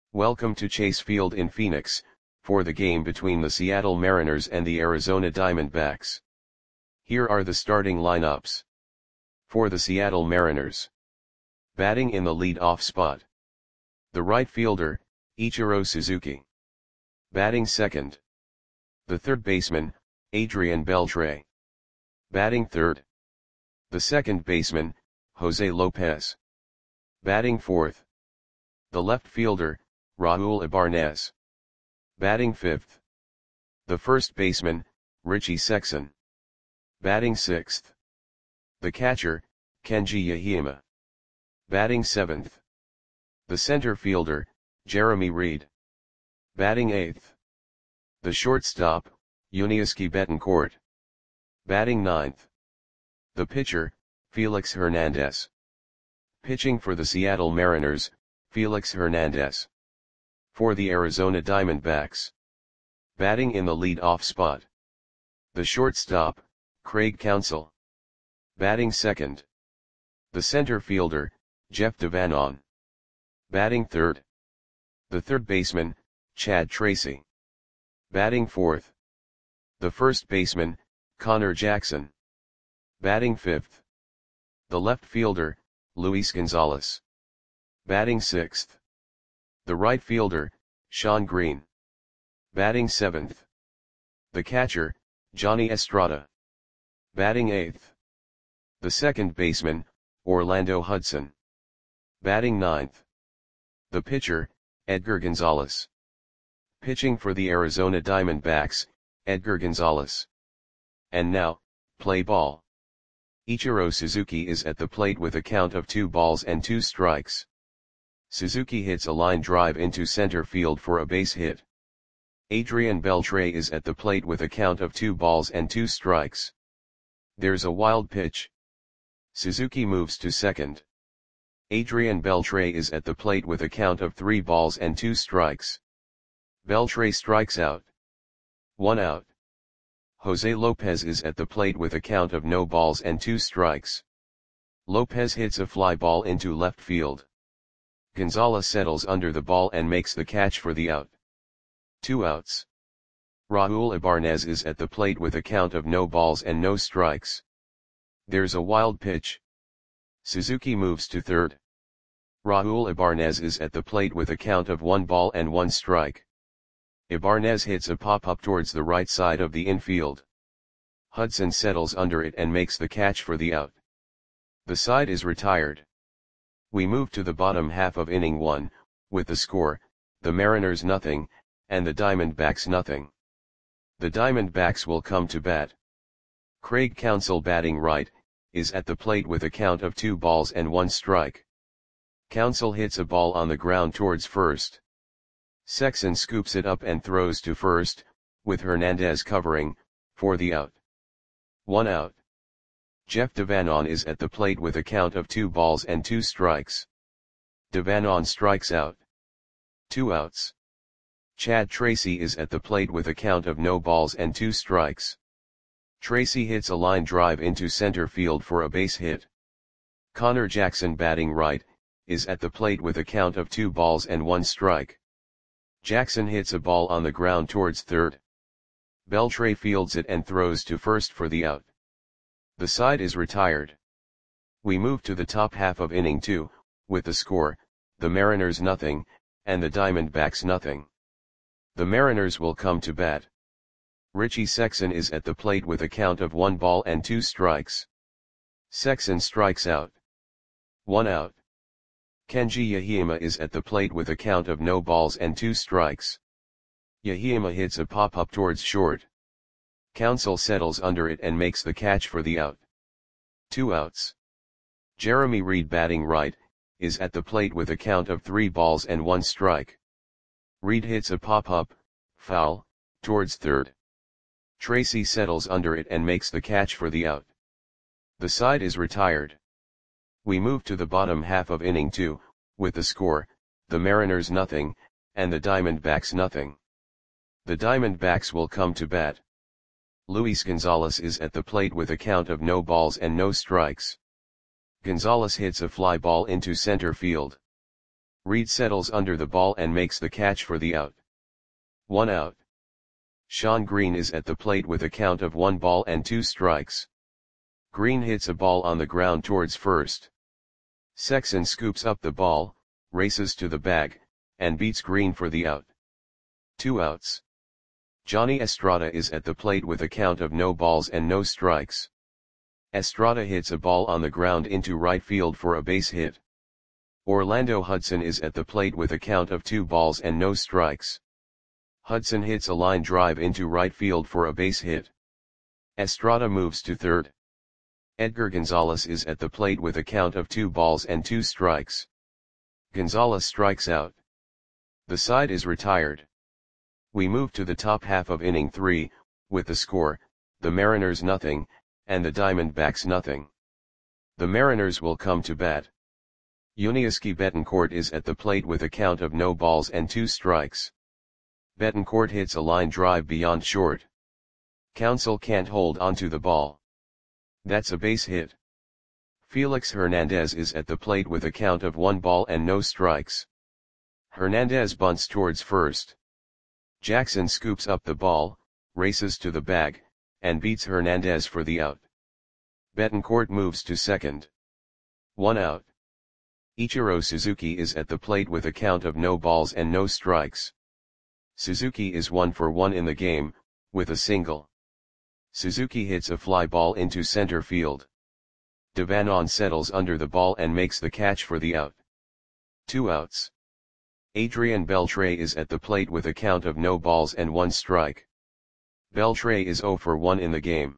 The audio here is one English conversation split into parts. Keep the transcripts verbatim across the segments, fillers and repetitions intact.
Welcome to Chase Field in Phoenix, for the game between the Seattle Mariners and the Arizona Diamondbacks. Here are the starting lineups. For the Seattle Mariners. Batting in the lead-off spot. The right fielder, Ichiro Suzuki. Batting second. The third baseman, Adrian Beltre. Batting third. The second baseman, Jose Lopez. Batting fourth. The left fielder, Raul Ibanez. Batting fifth. The first baseman, Richie Sexson. Batting sixth. The catcher, Kenji Yahima. Batting seventh. The center fielder, Jeremy Reed. Batting eighth. The shortstop, Yuniesky Betancourt. Batting ninth. The pitcher, Felix Hernandez. Pitching for the Seattle Mariners, Felix Hernandez. For the Arizona Diamondbacks. Batting in the lead-off spot. The shortstop, Craig Counsell. Batting second. The center fielder, Jeff Devanon. Batting third. The third baseman, Chad Tracy. Batting fourth. The first baseman, Connor Jackson. Batting fifth. The left fielder, Luis Gonzalez. Batting sixth. The right fielder, Sean Green. Batting seventh. The catcher, Johnny Estrada. Batting eighth. The second baseman, Orlando Hudson. Batting ninth. The pitcher, Edgar Gonzalez. Pitching for the Arizona Diamondbacks, Edgar Gonzalez. And now, play ball. Ichiro Suzuki is at the plate with a count of two balls and two strikes. Suzuki hits a line drive into center field for a base hit. Adrian Beltre is at the plate with a count of two balls and two strikes. There's a wild pitch. Suzuki moves to second. Adrian Beltre is at the plate with a count of three balls and two strikes. Beltre strikes out. One out. Jose Lopez is at the plate with a count of no balls and two strikes. Lopez hits a fly ball into left field. Gonzalez settles under the ball and makes the catch for the out. Two outs. Raul Ibanez is at the plate with a count of no balls and no strikes. There's a wild pitch. Suzuki moves to third. Raul Ibanez is at the plate with a count of one ball and one strike. Ibanez hits a pop-up towards the right side of the infield. Hudson settles under it and makes the catch for the out. The side is retired. We move to the bottom half of inning one, with the score, the Mariners nothing, and the Diamondbacks nothing. The Diamondbacks will come to bat. Craig Counsell batting right, is at the plate with a count of two balls and one strike. Counsell hits a ball on the ground towards first. Sexson scoops it up and throws to first, with Hernandez covering, for the out. One out. Jeff Devanon is at the plate with a count of two balls and two strikes. Devanon strikes out. Two outs. Chad Tracy is at the plate with a count of no balls and two strikes. Tracy hits a line drive into center field for a base hit. Connor Jackson batting right, is at the plate with a count of two balls and one strike. Jackson hits a ball on the ground towards third. Beltre fields it and throws to first for the out. The side is retired. We move to the top half of inning two, with the score, the Mariners nothing, and the Diamondbacks nothing. The Mariners will come to bat. Richie Sexson is at the plate with a count of one ball and two strikes. Sexson strikes out. One out. Kenji Yahima is at the plate with a count of no balls and two strikes. Yahima hits a pop-up towards short. Counsell settles under it and makes the catch for the out. Two outs. Jeremy Reed batting right, is at the plate with a count of three balls and one strike. Reed hits a pop-up, foul, towards third. Tracy settles under it and makes the catch for the out. The side is retired. We move to the bottom half of inning two, with the score, the Mariners nothing, and the Diamondbacks nothing. The Diamondbacks will come to bat. Luis Gonzalez is at the plate with a count of no balls and no strikes. Gonzalez hits a fly ball into center field. Reed settles under the ball and makes the catch for the out. One out. Shawn Green is at the plate with a count of one ball and two strikes. Green hits a ball on the ground towards first. Sexson scoops up the ball, races to the bag, and beats Green for the out. Two outs. Johnny Estrada is at the plate with a count of no balls and no strikes. Estrada hits a ball on the ground into right field for a base hit. Orlando Hudson is at the plate with a count of two balls and no strikes. Hudson hits a line drive into right field for a base hit. Estrada moves to third. Edgar Gonzalez is at the plate with a count of two balls and two strikes. Gonzalez strikes out. The side is retired. We move to the top half of inning three, with the score, the Mariners nothing, and the Diamondbacks nothing. The Mariners will come to bat. Yuniesky Betancourt is at the plate with a count of no balls and two strikes. Betancourt hits a line drive beyond short. Counsell can't hold onto the ball. That's a base hit. Felix Hernandez is at the plate with a count of one ball and no strikes. Hernandez bunts towards first. Jackson scoops up the ball, races to the bag, and beats Hernandez for the out. Betancourt moves to second. One out. Ichiro Suzuki is at the plate with a count of no balls and no strikes. Suzuki is one for one in the game, with a single. Suzuki hits a fly ball into center field. Devanon settles under the ball and makes the catch for the out. Two outs. Adrian Beltre is at the plate with a count of no balls and one strike. Beltre is zero for one in the game.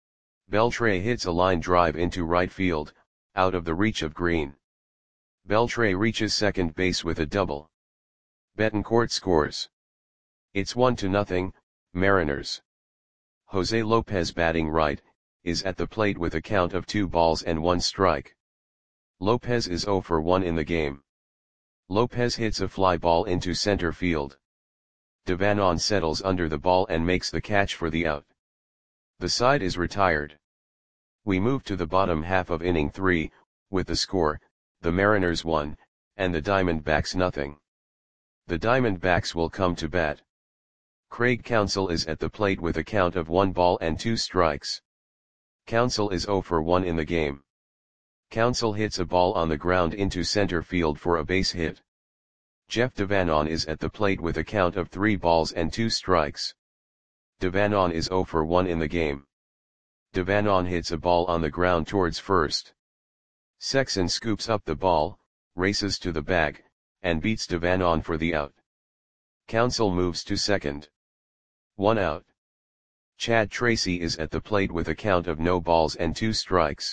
Beltre hits a line drive into right field, out of the reach of Green. Beltre reaches second base with a double. Betancourt scores. It's one to nothing, Mariners. Jose Lopez, batting right, is at the plate with a count of two balls and one strike. Lopez is zero for one in the game. Lopez hits a fly ball into center field. Devanon settles under the ball and makes the catch for the out. The side is retired. We move to the bottom half of inning three, with the score, the Mariners one, and the Diamondbacks nothing. The Diamondbacks will come to bat. Craig Counsell is at the plate with a count of one ball and two strikes. Counsell is zero for one in the game. Counsell hits a ball on the ground into center field for a base hit. Jeff Devanon is at the plate with a count of three balls and two strikes. Devanon is zero for one in the game. Devanon hits a ball on the ground towards first. Sexson scoops up the ball, races to the bag, and beats Devanon for the out. Counsell moves to second. One out. Chad Tracy is at the plate with a count of no balls and two strikes.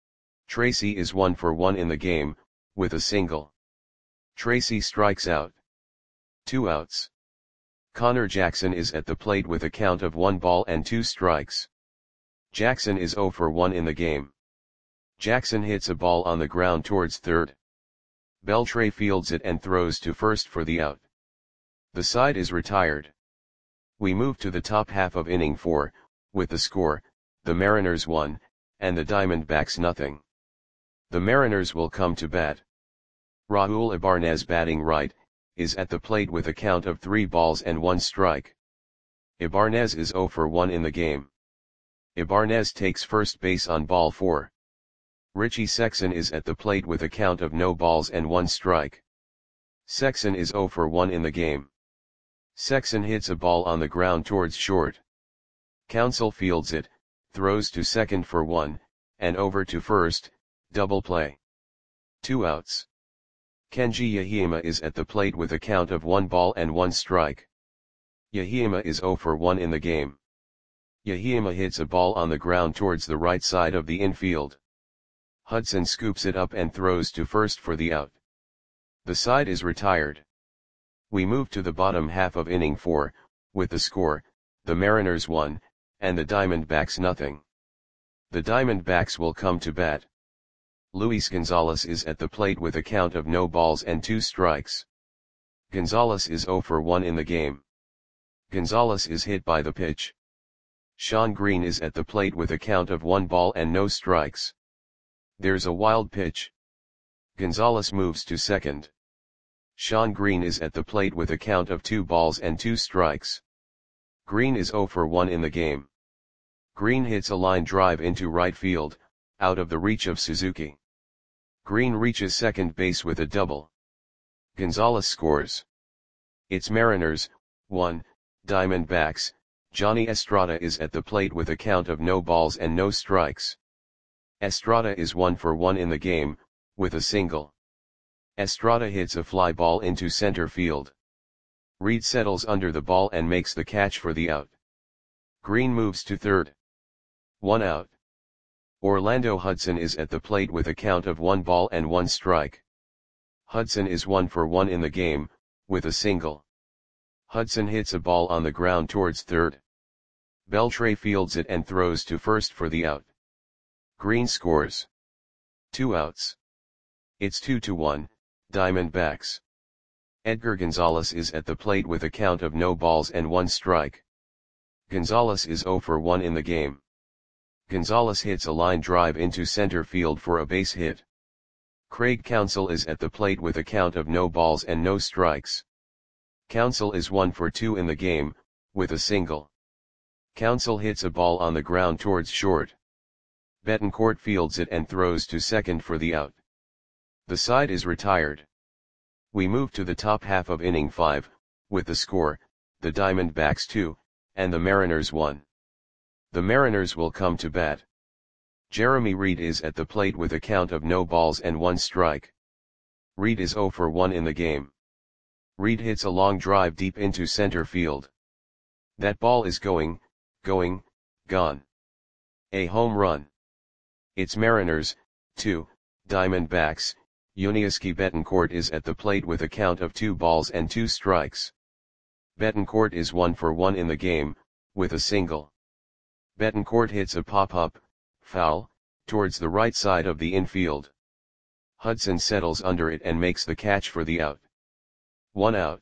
Tracy is one for one in the game, with a single. Tracy strikes out. Two outs. Connor Jackson is at the plate with a count of one ball and two strikes. Jackson is zero for one in the game. Jackson hits a ball on the ground towards third. Beltre fields it and throws to first for the out. The side is retired. We move to the top half of inning four, with the score, the Mariners one, and the Diamondbacks nothing. The Mariners will come to bat. Raul Ibanez, batting right, is at the plate with a count of three balls and one strike. Ibanez is zero for one in the game. Ibanez takes first base on ball four. Richie Sexson is at the plate with a count of no balls and one strike. Sexson is zero for one in the game. Sexson hits a ball on the ground towards short. Counsell fields it, throws to second for one, and over to first, double play. Two outs. Kenji Yahima is at the plate with a count of one ball and one strike. Yahima is zero for one in the game. Yahima hits a ball on the ground towards the right side of the infield. Hudson scoops it up and throws to first for the out. The side is retired. We move to the bottom half of inning four, with the score, the Mariners one, and the Diamondbacks nothing. The Diamondbacks will come to bat. Luis Gonzalez is at the plate with a count of no balls and two strikes. Gonzalez is zero for one in the game. Gonzalez is hit by the pitch. Shawn Green is at the plate with a count of one ball and no strikes. There's a wild pitch. Gonzalez moves to second. Shawn Green is at the plate with a count of two balls and two strikes. Green is zero for one in the game. Green hits a line drive into right field, out of the reach of Suzuki. Green reaches second base with a double. Gonzalez scores. It's Mariners, one, Diamondbacks. Johnny Estrada is at the plate with a count of no balls and no strikes. Estrada is one for one in the game, with a single. Estrada hits a fly ball into center field. Reed settles under the ball and makes the catch for the out. Green moves to third. One out. Orlando Hudson is at the plate with a count of one ball and one strike. Hudson is one for one in the game, with a single. Hudson hits a ball on the ground towards third. Beltre fields it and throws to first for the out. Green scores. Two outs. It's two to one, Diamondbacks. Edgar Gonzalez is at the plate with a count of no balls and one strike. Gonzalez is zero for one in the game. Gonzalez hits a line drive into center field for a base hit. Craig Counsell is at the plate with a count of no balls and no strikes. Counsell is one for two in the game, with a single. Counsell hits a ball on the ground towards short. Betancourt fields it and throws to second for the out. The side is retired. We move to the top half of inning five, with the score, the Diamondbacks two, and the Mariners one. The Mariners will come to bat. Jeremy Reed is at the plate with a count of no balls and one strike. Reed is zero for one in the game. Reed hits a long drive deep into center field. That ball is going, going, gone. A home run. It's Mariners, two, Diamondbacks. Yuniesky Betancourt is at the plate with a count of two balls and two strikes. Betancourt is one for one in the game, with a single. Betancourt hits a pop-up, foul, towards the right side of the infield. Hudson settles under it and makes the catch for the out. One out.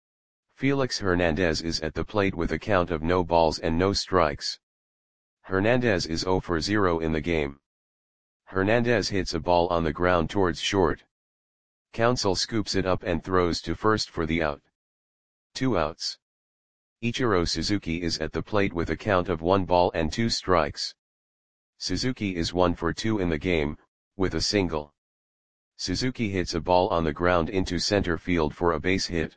Felix Hernandez is at the plate with a count of no balls and no strikes. Hernandez is zero for zero in the game. Hernandez hits a ball on the ground towards short. Counsell scoops it up and throws to first for the out. Two outs. Ichiro Suzuki is at the plate with a count of one ball and two strikes. Suzuki is one for two in the game, with a single. Suzuki hits a ball on the ground into center field for a base hit.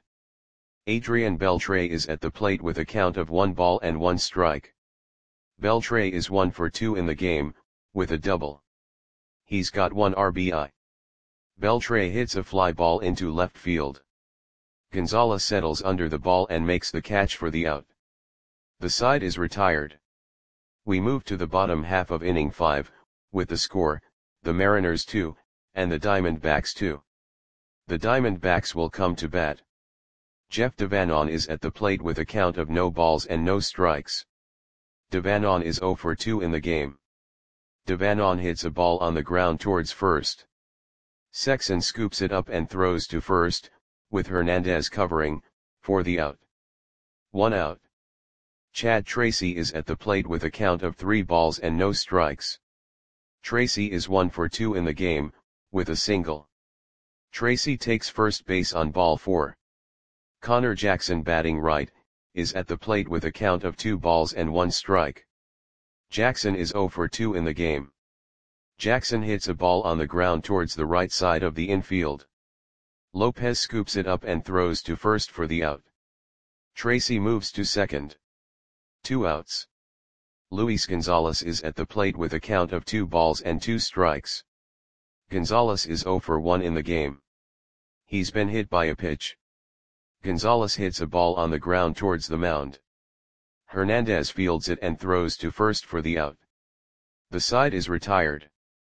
Adrian Beltre is at the plate with a count of one ball and one strike. Beltre is one for two in the game, with a double. He's got one R B I. Beltre hits a fly ball into left field. Gonzalez settles under the ball and makes the catch for the out. The side is retired. We move to the bottom half of inning five, with the score, the Mariners two, and the Diamondbacks two. The Diamondbacks will come to bat. Jeff Devanon is at the plate with a count of no balls and no strikes. Devanon is zero for two in the game. Devanon hits a ball on the ground towards first. Sexson scoops it up and throws to first, with Hernandez covering, for the out. One out. Chad Tracy is at the plate with a count of three balls and no strikes. Tracy is one for two in the game, with a single. Tracy takes first base on ball four. Connor Jackson, batting right, is at the plate with a count of two balls and one strike. Jackson is zero for two in the game. Jackson hits a ball on the ground towards the right side of the infield. Lopez scoops it up and throws to first for the out. Tracy moves to second. Two outs. Luis Gonzalez is at the plate with a count of two balls and two strikes. Gonzalez is zero for one in the game. He's been hit by a pitch. Gonzalez hits a ball on the ground towards the mound. Hernandez fields it and throws to first for the out. The side is retired.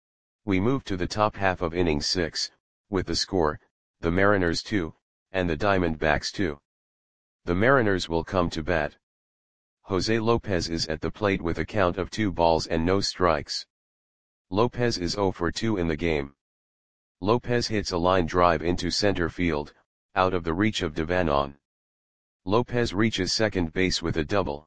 We move to the top half of inning six, with the score, the Mariners two, and the Diamondbacks two. The Mariners will come to bat. Jose Lopez is at the plate with a count of two balls and no strikes. Lopez is zero for two in the game. Lopez hits a line drive into center field, out of the reach of Devanon. Lopez reaches second base with a double.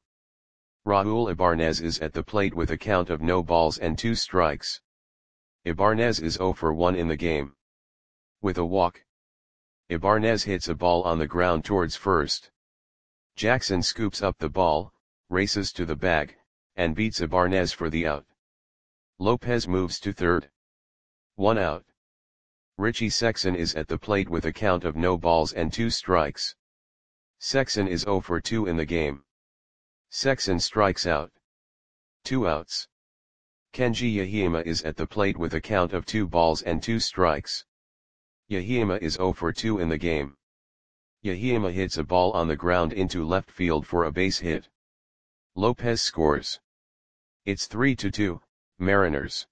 Raul Ibanez is at the plate with a count of no balls and two strikes. Ibanez is zero for one in the game. With a walk. Ibanez hits a ball on the ground towards first. Jackson scoops up the ball, races to the bag, and beats Ibanez for the out. Lopez moves to third. One out. Richie Sexson is at the plate with a count of no balls and two strikes. Sexson is zero for two in the game. Sexson strikes out. Two outs. Kenji Yahima is at the plate with a count of two balls and two strikes. Yahima is zero for two in the game. Yahima hits a ball on the ground into left field for a base hit. Lopez scores. It's three to two, Mariners.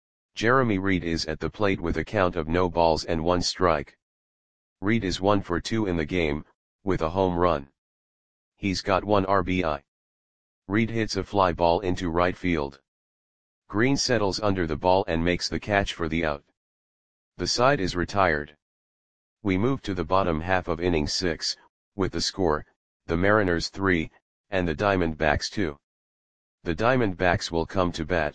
Jeremy Reed is at the plate with a count of no balls and one strike. Reed is one for two in the game, with a home run. He's got one R B I. Reed hits a fly ball into right field. Green settles under the ball and makes the catch for the out. The side is retired. We move to the bottom half of inning six, with the score, the Mariners three, and the Diamondbacks two. The Diamondbacks will come to bat.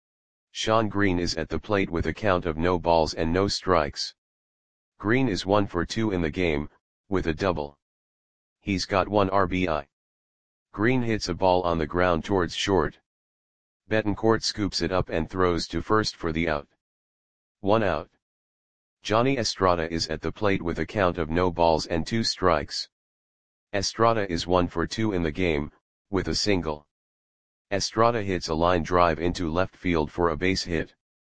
Sean Green is at the plate with a count of no balls and no strikes. Green is one for two in the game, with a double. He's got one R B I. Green hits a ball on the ground towards short. Betancourt scoops it up and throws to first for the out. One out. Johnny Estrada is at the plate with a count of no balls and two strikes. Estrada is one for two in the game, with a single. Estrada hits a line drive into left field for a base hit.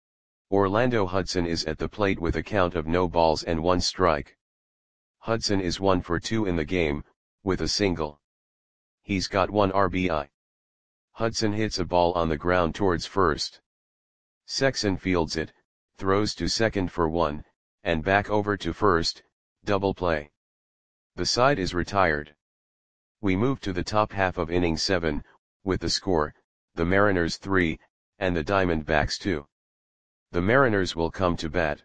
Orlando Hudson is at the plate with a count of no balls and one strike. Hudson is one for two in the game, with a single. He's got one R B I. Hudson hits a ball on the ground towards first. Sexson fields it, throws to second for one, and back over to first, double play. The side is retired. We move to the top half of inning seven, with the score, the Mariners three, and the Diamondbacks two. The Mariners will come to bat.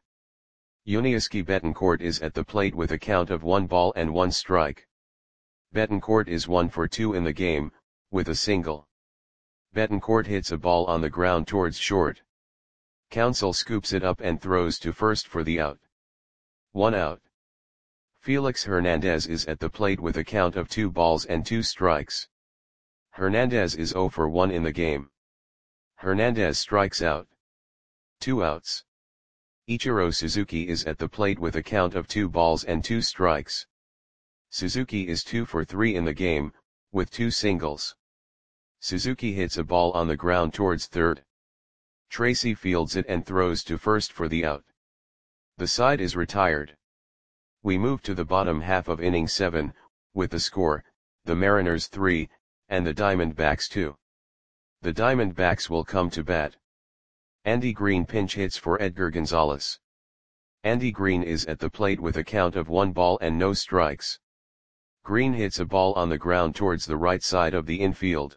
Yuniesky Betancourt is at the plate with a count of one ball and one strike. Betancourt is one for two in the game, with a single. Betancourt hits a ball on the ground towards short. Counsell scoops it up and throws to first for the out. One out. Felix Hernandez is at the plate with a count of two balls and two strikes. Hernandez is zero for one in the game. Hernandez strikes out. Two outs. Ichiro Suzuki is at the plate with a count of two balls and two strikes. Suzuki is two for three in the game, with two singles. Suzuki hits a ball on the ground towards third. Tracy fields it and throws to first for the out. The side is retired. We move to the bottom half of inning seven, with the score, the Mariners three, and the Diamondbacks two. The Diamondbacks will come to bat. Andy Green pinch hits for Edgar Gonzalez. Andy Green is at the plate with a count of one ball and no strikes. Green hits a ball on the ground towards the right side of the infield.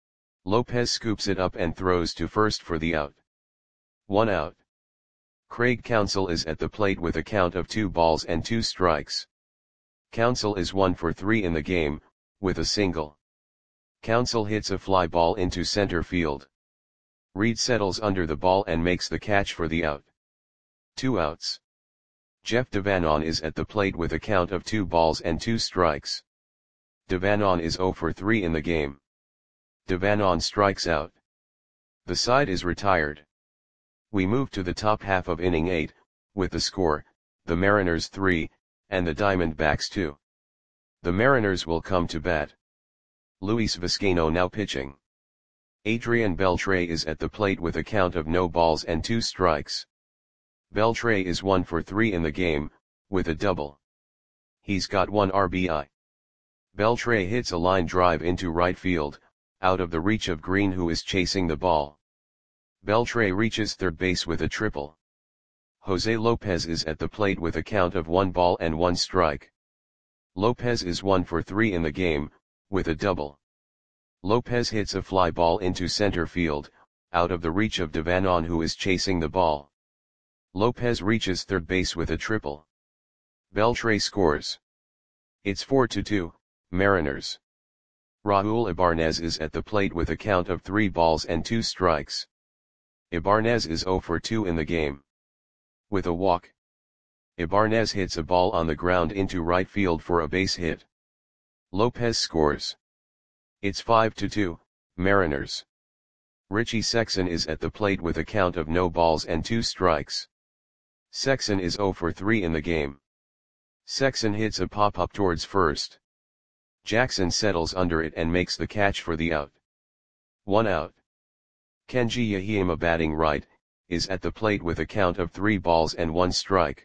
Lopez scoops it up and throws to first for the out. One out. Craig Counsell is at the plate with a count of two balls and two strikes. Counsell is one for three in the game, with a single. Counsell hits a fly ball into center field. Reed settles under the ball and makes the catch for the out. Two outs. Jeff Devanon is at the plate with a count of two balls and two strikes. Devanon is zero for three in the game. Devanon strikes out. The side is retired. We move to the top half of inning eight, with the score, the Mariners three, and the Diamondbacks two. The Mariners will come to bat. Luis Vizcaino now pitching. Adrian Beltre is at the plate with a count of no balls and two strikes. Beltre is one for three in the game, with a double. He's got one R B I. Beltre hits a line drive into right field, out of the reach of Green who is chasing the ball. Beltre reaches third base with a triple. Jose Lopez is at the plate with a count of one ball and one strike. Lopez is one for three in the game, with a double. Lopez hits a fly ball into center field, out of the reach of Devanon who is chasing the ball. Lopez reaches third base with a triple. Beltre scores. It's four to two, Mariners. Raul Ibanez is at the plate with a count of three balls and two strikes. Ibanez is zero for two in the game. With a walk. Ibarnez hits a ball on the ground into right field for a base hit. Lopez scores. It's five to two, Mariners. Richie Sexson is at the plate with a count of no balls and two strikes. Sexson is zero for three in the game. Sexson hits a pop-up towards first. Jackson settles under it and makes the catch for the out. One out. Kenji Yahima, batting right, is at the plate with a count of three balls and one strike.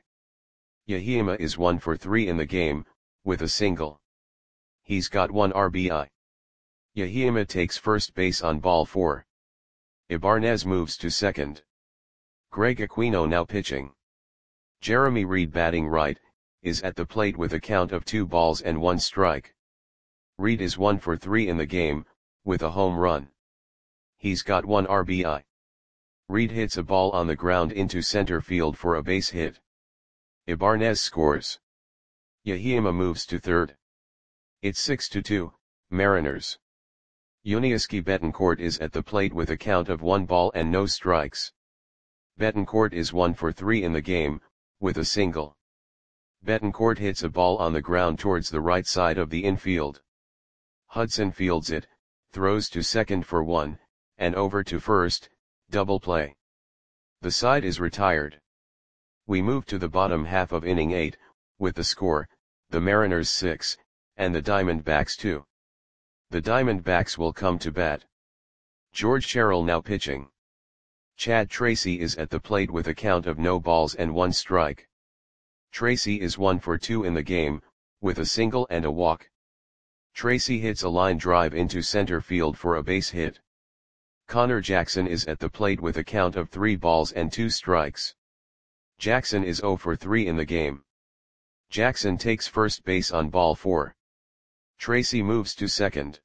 Yahima is one for three in the game, with a single. He's got one R B I. Yahima takes first base on ball four. Ibarnez moves to second. Greg Aquino now pitching. Jeremy Reed, batting right, is at the plate with a count of two balls and one strike. Reed is one for three in the game, with a home run. He's got one R B I. Reed hits a ball on the ground into center field for a base hit. Ibarnez scores. Yahima moves to third. It's six to two, Mariners. Yuniesky Betancourt is at the plate with a count of one ball and no strikes. Betancourt is one for three in the game, with a single. Betancourt hits a ball on the ground towards the right side of the infield. Hudson fields it, throws to second for one, and over to first, double play. The side is retired. We move to the bottom half of inning eight, with the score, the Mariners six, and the Diamondbacks two. The Diamondbacks will come to bat. George Sherrill now pitching. Chad Tracy is at the plate with a count of no balls and one strike. Tracy is one for two in the game, with a single and a walk. Tracy hits a line drive into center field for a base hit. Connor Jackson is at the plate with a count of three balls and two strikes. Jackson is zero for three in the game. Jackson takes first base on ball four. Tracy moves to second.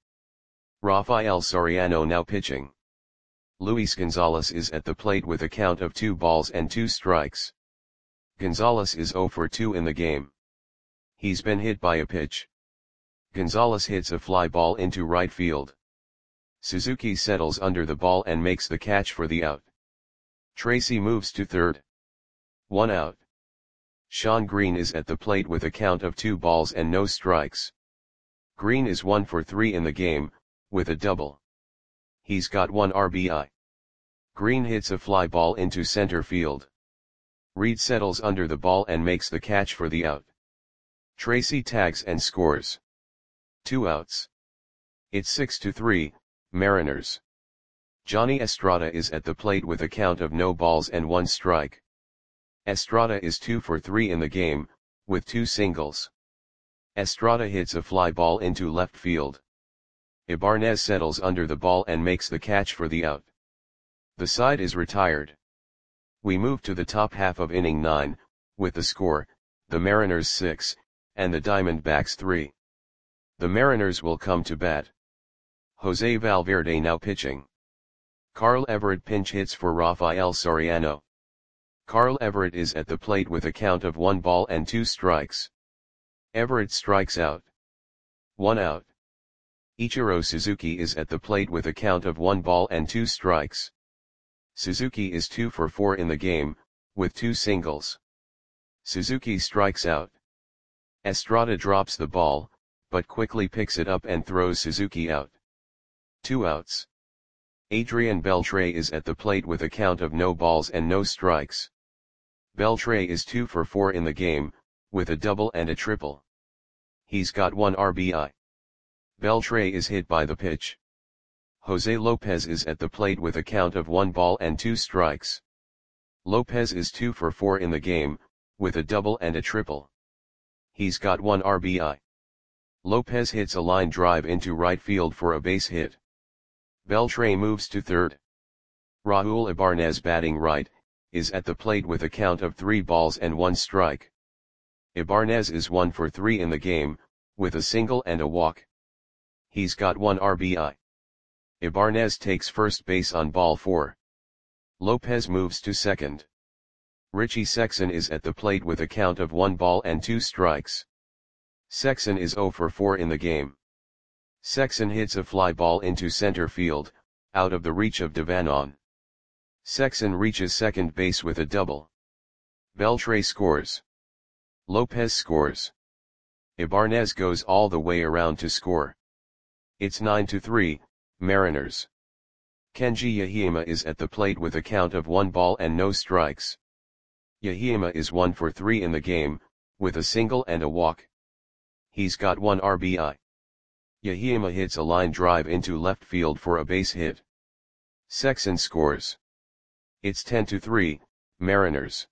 Rafael Soriano now pitching. Luis Gonzalez is at the plate with a count of two balls and two strikes. Gonzalez is zero for two in the game. He's been hit by a pitch. Gonzalez hits a fly ball into right field. Suzuki settles under the ball and makes the catch for the out. Tracy moves to third. One out. Sean Green is at the plate with a count of two balls and no strikes. Green is one for three in the game, with a double. He's got one R B I. Green hits a fly ball into center field. Reed settles under the ball and makes the catch for the out. Tracy tags and scores. Two outs. It's six to three, Mariners. Johnny Estrada is at the plate with a count of no balls and one strike. Estrada is two for three in the game, with two singles. Estrada hits a fly ball into left field. Ibarnez settles under the ball and makes the catch for the out. The side is retired. We move to the top half of inning nine, with the score, the Mariners six, and the Diamondbacks three. The Mariners will come to bat. Jose Valverde now pitching. Carl Everett pinch hits for Rafael Soriano. Carl Everett is at the plate with a count of one ball and two strikes. Everett strikes out. One out. Ichiro Suzuki is at the plate with a count of one ball and two strikes. Suzuki is two for four in the game, with two singles. Suzuki strikes out. Estrada drops the ball, but quickly picks it up and throws Suzuki out. Two outs. Adrian Beltre is at the plate with a count of no balls and no strikes. Beltre is two for four in the game, with a double and a triple. He's got one R B I. Beltre is hit by the pitch. Jose Lopez is at the plate with a count of one ball and two strikes. Lopez is two for four in the game, with a double and a triple. He's got one R B I. Lopez hits a line drive into right field for a base hit. Beltre moves to third. Raul Ibarnez, batting right, is at the plate with a count of three balls and one strike. Ibarnez is one for three in the game, with a single and a walk. He's got one R B I. Ibarnez takes first base on ball four. Lopez moves to second. Richie Sexson is at the plate with a count of one ball and two strikes. Sexson is zero for four in the game. Sexson hits a fly ball into center field, out of the reach of Devanon. Sexson reaches second base with a double. Beltre scores. Lopez scores. Ibanez goes all the way around to score. It's nine to three, Mariners. Kenji Yahima is at the plate with a count of one ball and no strikes. Yahima is one for three in the game, with a single and a walk. He's got one R B I. Yahima hits a line drive into left field for a base hit. Sexson scores. It's ten to three, Mariners.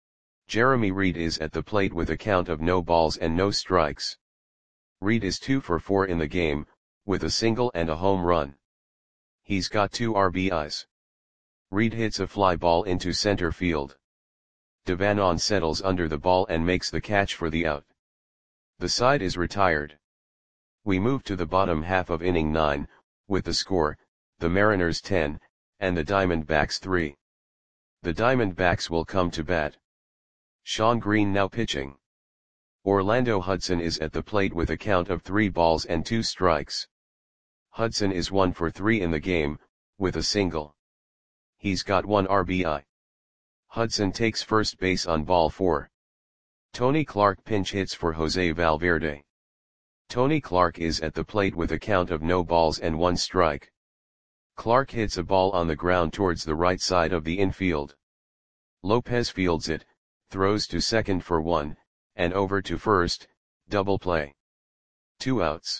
Jeremy Reed is at the plate with a count of no balls and no strikes. Reed is two for four in the game, with a single and a home run. He's got two R B Is. Reed hits a fly ball into center field. Devanon settles under the ball and makes the catch for the out. The side is retired. We move to the bottom half of inning nine, with the score, the Mariners ten, and the Diamondbacks three. The Diamondbacks will come to bat. Shawn Green now pitching. Orlando Hudson is at the plate with a count of three balls and two strikes. Hudson is one for three in the game, with a single. He's got one R B I. Hudson takes first base on ball four. Tony Clark pinch hits for Jose Valverde. Tony Clark is at the plate with a count of no balls and one strike. Clark hits a ball on the ground towards the right side of the infield. Lopez fields it, throws to second for one, and over to first, double play. Two outs.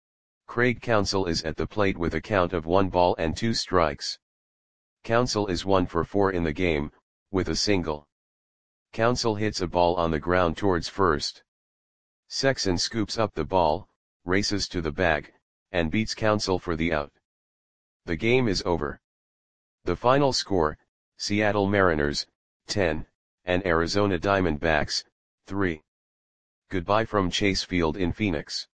Craig Counsell is at the plate with a count of one ball and two strikes. Counsell is one for four in the game, with a single. Counsell hits a ball on the ground towards first. Sexson scoops up the ball, races to the bag, and beats Counsell for the out. The game is over. The final score, Seattle Mariners, ten, and Arizona Diamondbacks, three. Goodbye from Chase Field in Phoenix.